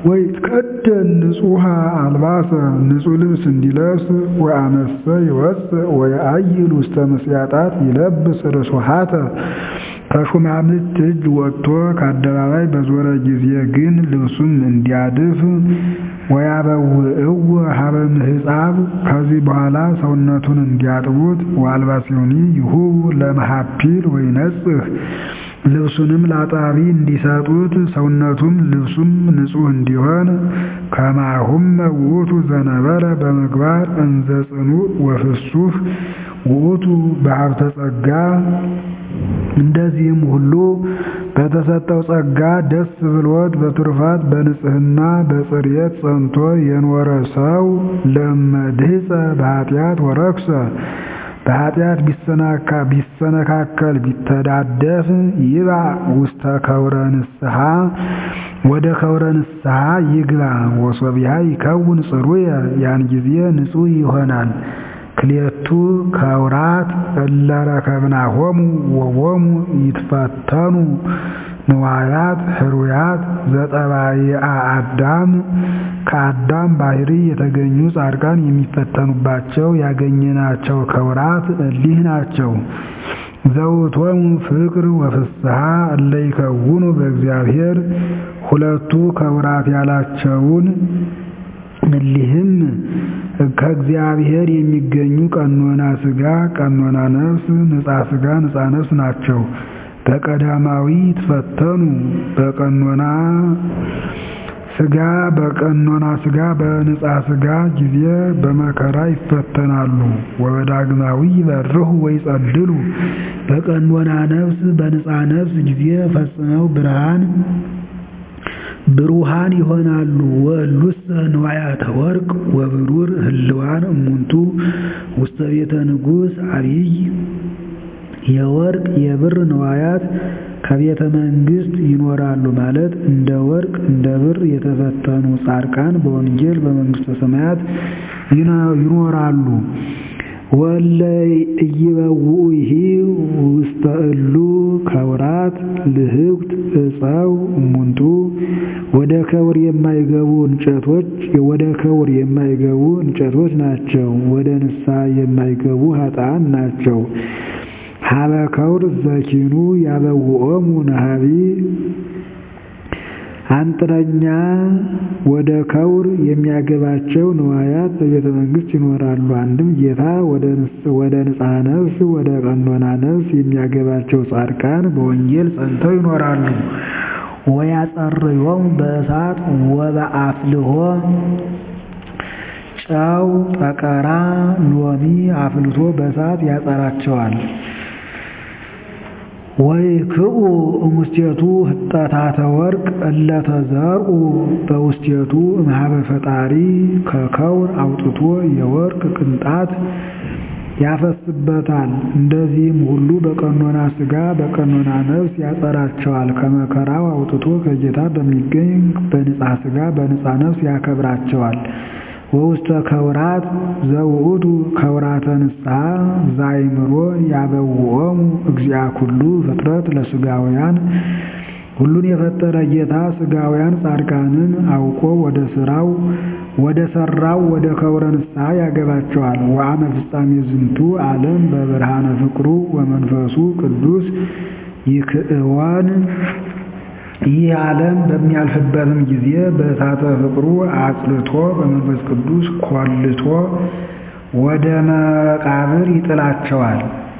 ወይትከደን ንጹሐ አልባሰ ንጹሕ ልብስ እንዲለብስ ወአመሰ ይወፅእ ወየአይል ውስተ ምስያጣት ይለብስ ርሱሃተ ከሹማምንት እጅ ወጥቶ ከአደባባይ በዞረ ጊዜ ግን ልብሱን እንዲያድፍ ወያበውእው ሀበ ምሕፃብ ከዚህ በኋላ ሰውነቱን እንዲያጥቡት ወአልባሲሁኒ ይሁብ ለመሐፒል ወይነጽህ ልብሱንም ላጣቢ እንዲሰጡት ሰውነቱም ልብሱም ንጹሕ እንዲሆን ከማሁም ውእቱ ዘነበረ በምግባር እንዘ ጽኑዕ ወፍሱህ ውእቱ በሀብተ ጸጋ እንደዚህም ሁሉ በተሰጠው ጸጋ ደስ ብሎት በትሩፋት በንጽህና በጽርየት ጸንቶ የኖረ ሰው ለመድህፀ በኃጢአት ወረክሰ በኃጢአት ቢሰነካከል ቢተዳደፍ ይባእ ውስተ ከውረ ንስሐ ወደ ከውረ ንስሐ ይግባ ወሶቢሃ ይከውን ጽሩየ ያን ጊዜ ንጹሕ ይሆናል። ክልኤቱ ከውራት እለ ረከብናሆሙ ወቦሙ ይትፈተኑ ንዋያት ህሩያት ዘጠባይአ አዳም ከአዳም ባህሪ የተገኙ ጻድቃን የሚፈተኑባቸው ያገኘናቸው ከውራት እሊህ ናቸው። ዘውቶሙ ፍቅር ወፍስሐ እለ ይከውኑ በእግዚአብሔር ሁለቱ ከውራት ያላቸውን እሊህም ከእግዚአብሔር የሚገኙ ቀኖና ሥጋ ቀኖና ነፍስ ንጻ ሥጋ ንጻ ነፍስ ናቸው። በቀዳማዊ ይትፈተኑ በቀኖና ሥጋ በንጻ ሥጋ ጊዜ በመከራ ይፈተናሉ። ወበዳግማዊ ይበርሁ ወይጸድሉ በቀኖና ነፍስ በንጻ ነፍስ ጊዜ ፈጽመው ብሩሃን ይሆናሉ። ወእሉሰ ንዋያተ ወርቅ ወብሩር ህልዋን እሙንቱ ውስተ ቤተ ንጉሥ አብይ የወርቅ የብር ንዋያት ከቤተ መንግሥት ይኖራሉ ማለት እንደ ወርቅ እንደ ብር የተፈተኑ ጻድቃን በወንጌል በመንግሥተ ሰማያት ይኖራሉ። ወለ ኢይበውኡሂ ውስተ እሉ ከውራት ልህብት እፀው እሙንቱ ወደ ከውር የማይገቡ እንጨቶች ናቸው። ወደ ንስሐ የማይገቡ ኃጥአን ናቸው። ሀበ ከውር ዘኪኑ ያበውኦሙ ነሃቢ አንጥረኛ ወደ ከውር የሚያገባቸው ንዋያት በቤተ መንግሥት ይኖራሉ። አንድም ጌታ ወደ ንጽሐ ነፍስ ወደ ቀኖና ነፍስ የሚያገባቸው ጻድቃን በወንጌል ጸንተው ይኖራሉ። ወያጸርዮሙ በእሳት ወበአፍልሆ ጨው ጠቀራ ሎሚ አፍልቶ በእሳት ያጸራቸዋል። ወይክኡ እሙስቴቱ ህጠታተ ወርቅ እለ ተዘርኡ በውስቴቱ እምኀበ ፈጣሪ ከከውር አውጥቶ የወርቅ ቅንጣት ያፈስበታል። እንደዚህም ሁሉ በቀኖና ሥጋ በቀኖና ነፍስ ያጸራቸዋል። ከመከራው አውጥቶ ከጌታ በሚገኝ በንጻ ሥጋ በንጻ ነፍስ ያከብራቸዋል። ወውስተ ከውራት ዘውእቱ ከውራተ ንስሐ ዛይምሮ ያበውኦሙ እግዚአ ኩሉ ፍጥረት ለሥጋውያን ሁሉን የፈጠረ ጌታ ሥጋውያን ጻድቃንን አውቆ ወደ ሠራው ወደ ከውረ ንስሐ ያገባቸዋል። ወአመ ፍጻሜ ዝንቱ ዓለም በብርሃነ ፍቅሩ ወመንፈሱ ቅዱስ ይክእወን ይህ ዓለም በሚያልፍበትም ጊዜ በእሳተ ፍቅሩ አጽልቶ በመንፈስ ቅዱስ ኮልቶ ወደ መቃብር ይጥላቸዋል።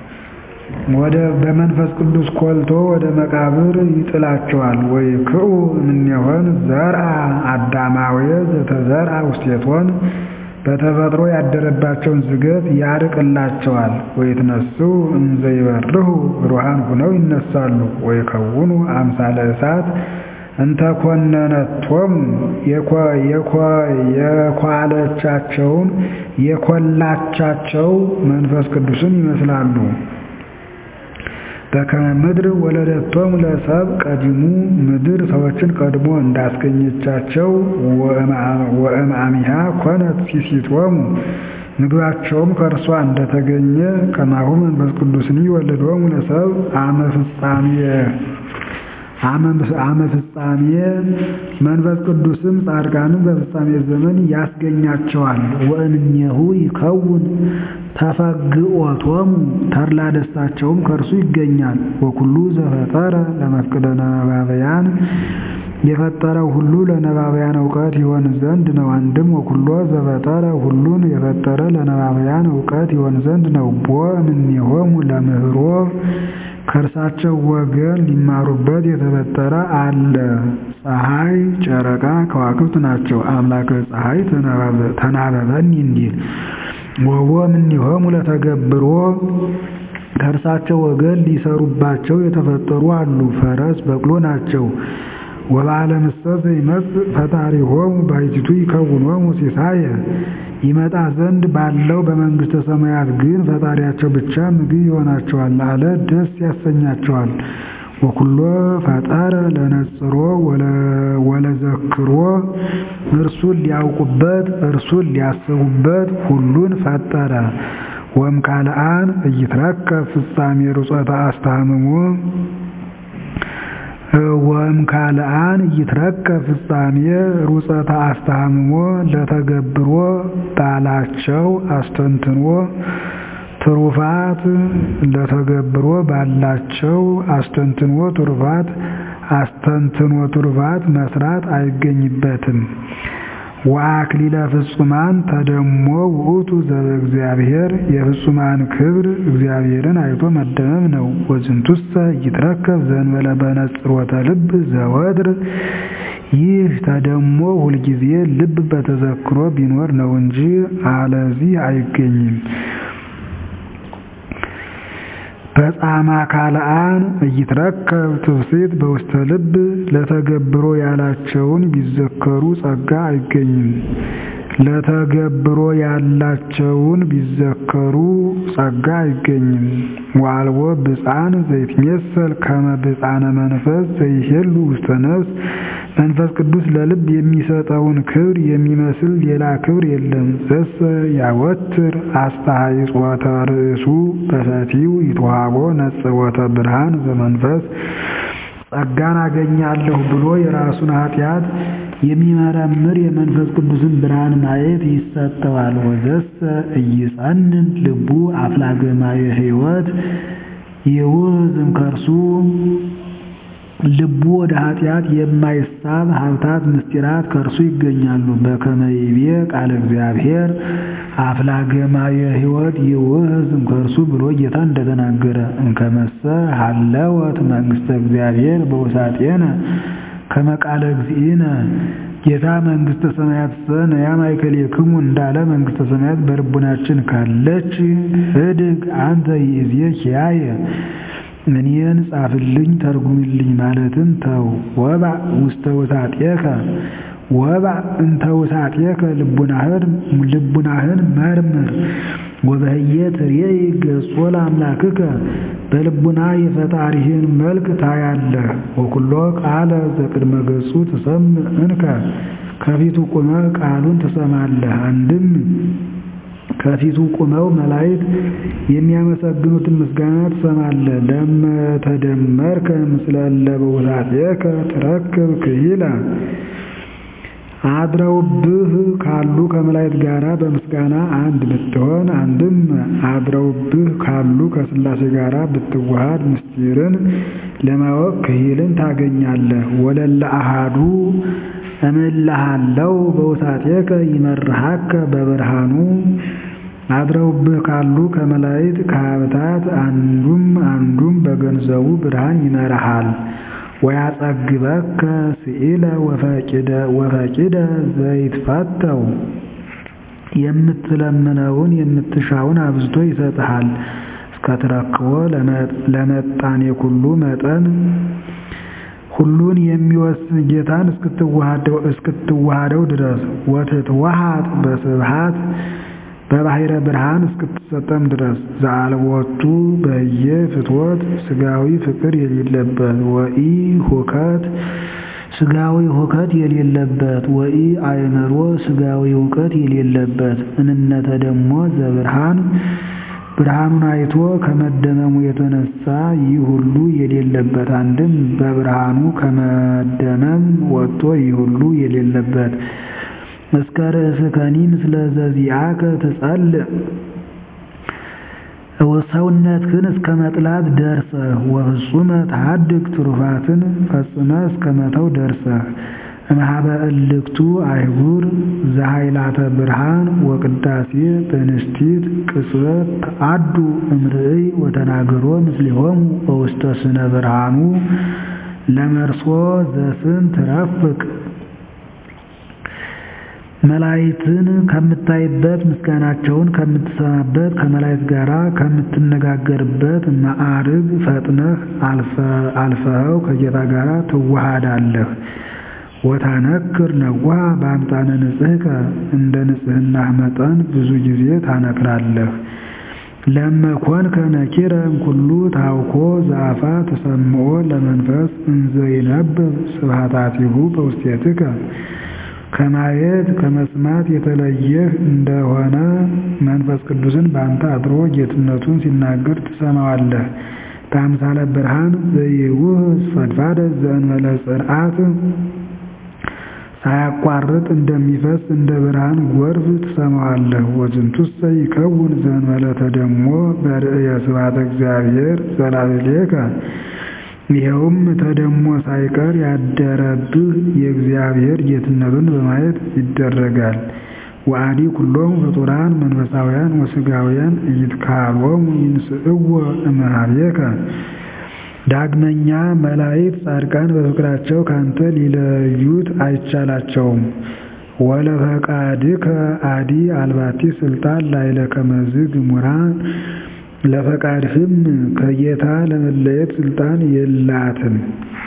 በመንፈስ ቅዱስ ኮልቶ ወደ መቃብር ይጥላቸዋል። ወይክኡ እምኔሆን ዘርአ አዳማዊ ዘተዘርአ ውስቴቶን በተፈጥሮ ያደረባቸውን ዝገት ያርቅላቸዋል። ወይትነስኡ እንዘ ይበርሁ ብሩሃን ሁነው ይነሳሉ። ወይከውኑ አምሳለ እሳት እንተ ኮነነቶሙ የኮላቻቸው መንፈስ ቅዱስን ይመስላሉ። በከመ ምድር ወለደቶሙ ለሰብ ቀዲሙ ምድር ሰዎችን ቀድሞ እንዳስገኘቻቸው ወእምአሚሃ ኮነት ሲሲቶሙ ምግባቸውም ከእርሷ እንደተገኘ ከማሁ መንፈስ ቅዱስኒ ወለዶሙ ለሰብ አመ ፍጻሜ መንፈስ ቅዱስም ጻድቃንም በፍጻሜ ዘመን ያስገኛቸዋል። ወእምኔሁ ይከውን ተፈግኦቶሙ ተድላ ደስታቸውም ከእርሱ ይገኛል። ወኩሉ ዘፈጠረ ለመፍቅደ ነባብያን የፈጠረው ሁሉ ለነባብያን እውቀት ይሆን ዘንድ ነው። አንድም ወኩሎ ዘፈጠረ ሁሉን የፈጠረ ለነባብያን እውቀት ይሆን ዘንድ ነው። ቦእምኔሆሙ ለምህሮ ከእርሳቸው ወገን ሊማሩበት የተፈጠረ አለ። ፀሐይ፣ ጨረቃ፣ ከዋክብት ናቸው። አምላከ ፀሐይ ተናበበኒ እንዲል ወቦእምኔሆሙ ለተገብሮ ከእርሳቸው ወገን ሊሰሩባቸው የተፈጠሩ አሉ። ፈረስ፣ በቅሎ ናቸው። ወበዓለም እሰት ይመጽእ ፈጣሪሆሙ ባሕቲቱ ይከውኖሙ ሲሳየ ይመጣ ዘንድ ባለው በመንግሥተ ሰማያት ግን ፈጣሪያቸው ብቻ ምግብ ይሆናቸዋል አለ፣ ደስ ያሰኛቸዋል። ወኩሎ ፈጠረ ለነጽሮ ወለዘክሮ እርሱን ሊያውቁበት እርሱን ሊያስቡበት ሁሉን ፈጠረ። ወእምካልአን ኢይትረከብ ፍጻሜ ርጾተ አስተሃምሞ ወእምካልአን ኢይትረከብ ፍጻሜ ርጾተ አስተሃምሞ ለተገብሮ ባላቸው አስተንትኖ ትሩፋት ለተገብሮ ባላቸው አስተንትኖ ትሩፋት መስራት አይገኝበትም። ወአክሊለ ፍጹማን ተደሞ ውእቱ ዘበእግዚአብሔር የፍጹማን ክብር እግዚአብሔርን አይቶ መደመም ነው። ወዝንቱሰ ይትረከብ ዘእንበለ በነጽሮተ ልብ ዘወትር ይህ ተደሞ ሁልጊዜ ልብ በተዘክሮ ቢኖር ነው እንጂ አለዚህ አይገኝም። በጻማ ካልአን ኢይትረከብ ትፍስሕት በውስተ ልብ ለተገብሮ ያላቸውን ቢዘከሩ ጸጋ አይገኝም። ለተገብሮ ያላቸውን ቢዘከሩ ጸጋ አይገኝም። ወአልቦ ብፃን ዘይትሜሰል ከመ ብፃነ መንፈስ ዘይሄሉ ውስተ ነፍስ መንፈስ ቅዱስ ለልብ የሚሰጠውን ክብር የሚመስል ሌላ ክብር የለም። ዘሰ ያወትር አስተሃይጾተ ርእሱ በፈቲው ይትዋሃቦ ነጽወተ ብርሃን ዘመንፈስ ጸጋን አገኛለሁ ብሎ የራሱን ኃጢአት የሚመረምር የመንፈስ ቅዱስን ብርሃን ማየት ይሰጠዋል። ወዘሰ ኢይጸንን ልቡ አፍላገ ማየ ሕይወት ይውዝም ከርሱ ልቡ ወደ ኃጢአት የማይሳብ ሀብታት ምስጢራት ከእርሱ ይገኛሉ። በከመ ይቤ ቃለ እግዚአብሔር አፍላገ ማየ ሕይወት ይውዝም ከርሱ ብሎ ጌታ እንደተናገረ እንከመሰ ሀለወት መንግሥተ እግዚአብሔር በውሳጤነ ከመ ቃለ እግዚእነ ጌታ መንግሥተ ሰማያት ነያ ማእከሌክሙ እንዳለ መንግሥተ ሰማያት በልቡናችን ካለች እድግ አንተ ይእዜ ኪያየ እኔን ጻፍልኝ ተርጉምልኝ ማለትን ተው። ወባእ ውስተ ውሳጤከ ወባእ እንተ ውሳጤከ ልቡናህን መርምር። ወበህየ ትሬይ ገጾ ለአምላክከ በልቡና የፈጣሪህን መልክ ታያለህ። ወኩሎ ቃለ ዘቅድመ ገጹ ትሰምዕ እንከ ከፊቱ ቁመህ ቃሉን ትሰማለህ። አንድም ከፊቱ ቁመው መላእክት የሚያመሰግኑትን ምስጋና ትሰማለህ። ለመተደመርከ ምስለ እለ በውሳጤከ ትረክብ ክሂለ አድረውብህ ካሉ ከመላእክት ጋር በምስጋና አንድ ብትሆን፣ አንድም አድረውብህ ካሉ ከሥላሴ ጋር ብትዋሃድ ምስጢርን ለማወቅ ክሂልን ታገኛለህ። ወለለ አሃዱ እምልሃለው በውሳጤከ ይመርሃከ በብርሃኑ አድረውብህ ካሉ ከመላእክት ከሀብታት አንዱም በገንዘቡ ብርሃን ይመራሃል። ወያጸግበከ ስኢለ ወፈቂደ ዘይትፈተው የምትለምነውን የምትሻውን አብዝቶ ይሰጥሃል። እስከትረክቦ ለመጣኔ ኩሉ መጠን ሁሉን የሚወስን ጌታን እስክትዋሃደው ድረስ ወትትዋሃድ በስብሃት በባሕረ ብርሃን እስክትሰጠም ድረስ ዘአልቦቱ በየ ፍትወት ስጋዊ ፍቅር የሌለበት ወኢ ሁከት ስጋዊ ሁከት የሌለበት ወኢ አእምሮ ስጋዊ እውቀት የሌለበት እንነተ ደሞ ዘብርሃን ብርሃኑን አይቶ ከመደመሙ የተነሳ ይህ ሁሉ የሌለበት አንድም በብርሃኑ ከመደመም ወጥቶ ይህ ሁሉ የሌለበት እስከ ርእስከኒ ምስለ ዘዚአከ ትጸልእ ሰውነትህን እስከ መጥላት ደርሰህ ወፍጹመ ተሐድግ ትሩፋትን ፈጽመህ እስከ መተው ደርሰህ እምኀበ እልክቱ አይጉር ዘኃይላተ ብርሃን ወቅዳሴ በንስቲት ቅጽበት ተአዱ እምርእይ ወተናገሮ ምስሊሆሙ በውስተ ስነ ብርሃኑ ለመርሶ ዘስን ትረፍቅ መላእክትን ከምታይበት ምስጋናቸውን ከምትሰማበት ከመላእክት ጋራ ከምትነጋገርበት ማዕርግ ፈጥነህ አልፈኸው ከጌታ ጋራ ትዋሃዳለህ። ወታነክር ነዋ በአምጣነ ንጽሕከ እንደ ንጽሕና መጠን ብዙ ጊዜ ታነክራለህ። ለመኮንከ ነኪረ እምኩሉ ታውኮ ዘአፋ ተሰምዖ ለመንፈስ እንዘ ይነብብ ስብሐታቲሁ በውስቴትከ ከማየት ከመስማት የተለየህ እንደሆነ መንፈስ ቅዱስን በአንተ አድሮ ጌትነቱን ሲናገር ትሰማዋለህ። በአምሳለ ብርሃን ዘይውህ ፈድፋደ ዘእንበለ ጽርዓት ሳያቋርጥ እንደሚፈስ እንደ ብርሃን ጎርፍ ትሰማዋለህ። ወዝንቱሰ ይከውን ዘእንበለ ተደሞ በርእየ ስብሐተ እግዚአብሔር ዘላዕሌከ ይኸውም ተደሞ ሳይቀር ያደረብህ የእግዚአብሔር ጌትነቱን በማየት ይደረጋል። ወአዲ ኩሎሙ ፍጡራን መንፈሳውያን ወሥጋውያን ኢይትካሎሙ ይንስእዎ እምኀቤከ ዳግመኛ መላእክት ጻድቃን በፍቅራቸው ካንተ ሊለዩት አይቻላቸውም። ወለፈቃድከ አዲ አልባቲ ስልጣን ላዕለ ከመዝ ግሙራን ለፈቃድህም ከጌታ ለመለየት ስልጣን የላትም።